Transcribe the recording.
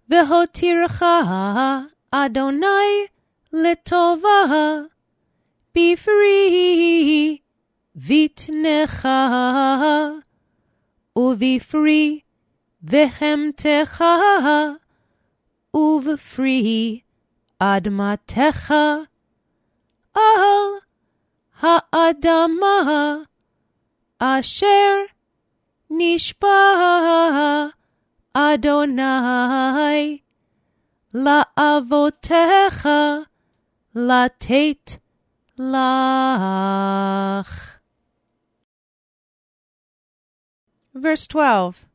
Vehotircha Adonai letova, be free, vitnecha, uvi-free, vehemtecha, uv-free, admatecha, al ha'adama, asher nishba Adonai la'avotecha latet lach. Verse 12.